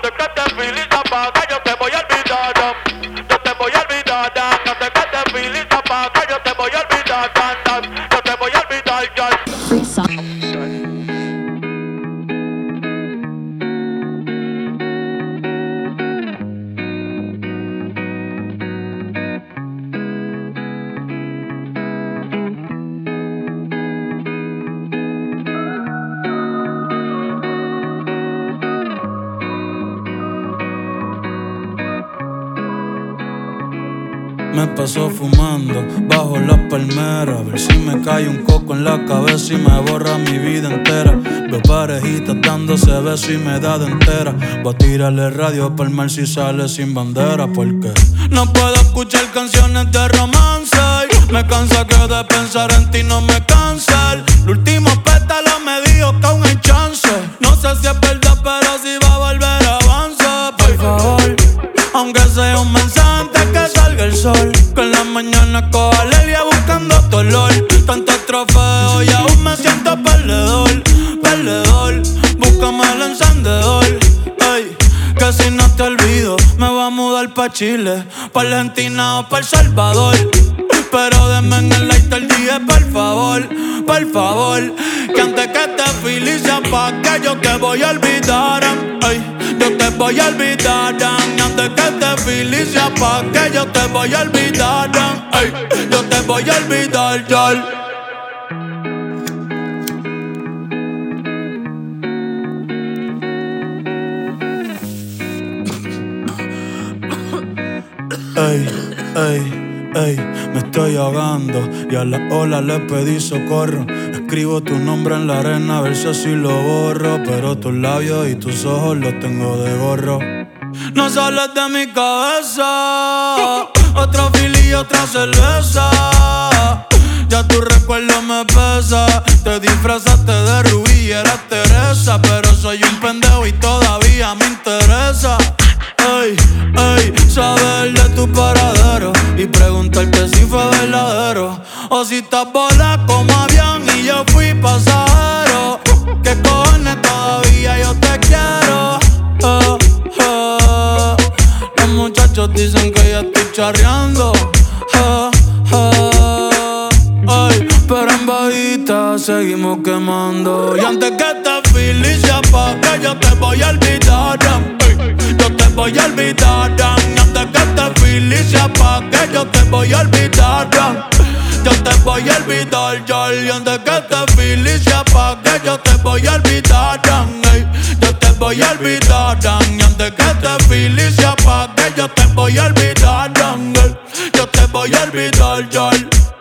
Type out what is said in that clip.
Antes que te feel y se apaga, yo te voy a olvidar. Yo te voy a olvidar. Antes que te feel y se apaga, yo te voy a olvidar. Yo te voy a olvidar, Me paso fumando bajo las palmeras, a ver si me cae un coco en la cabeza y me borra mi vida entera. Veo parejitas dándose besos y me da de entera. Voy a tirarle radio pa'l mar si sale sin bandera, porque no puedo escuchar canciones de romance. Me cansa que de pensar en ti no me cansa. El último pétalo me dijo que aún hay chance. No sé si es verdad, pero si va a volver avanza. Por favor, aunque sea un mensaje antes que salga el sol, que en la mañana coja Lelia buscando tu olor. Tantos trofeos y aún me siento perdedor. Perdedor, búscame el encendedor. Ey, que si no te olvido me voy a mudar pa' Chile, pa' Argentina o pa' El Salvador. Pero denme en el light el día, por favor, por favor. Que antes que te feel y se apague, yo te voy a olvidar. Ay, yo te voy a olvidar. Y antes que te feel y se apague, yo te voy a olvidar. Ay, yo te voy a olvidar, ya. Ey, ey, ey, me estoy ahogando y a la ola le pedí socorro. Escribo tu nombre en la arena a ver si así lo borro, pero tus labios y tus ojos los tengo de gorro. No sales de mi cabeza, otro fil y otra cerveza. Ya tu recuerdo me pesa. Te disfrazaste de Rubí y eras Teresa, pero soy un pendejo y todavía me interesa. Ey, ey, saber de tu paradero y preguntarte si fue verdadero o si estás volando como avión y yo fui pasajero. ¿Qué cojones todavía yo te quiero? Los muchachos dicen que ya estoy charreando. Ay, pero en bajita seguimos quemando. Y antes que te feel y se apague, yo te voy a olvidar. Yo te voy a olvidar. Y antes que te feel y se apague, yo te voy a olvidar. Yo te voy a olvidar, y antes que te feel y se apague, yo te voy a olvidar. Yo te voy a olvidar. Y antes que te feel y se apague, yo te voy a olvidar. Yo te voy a olvidar,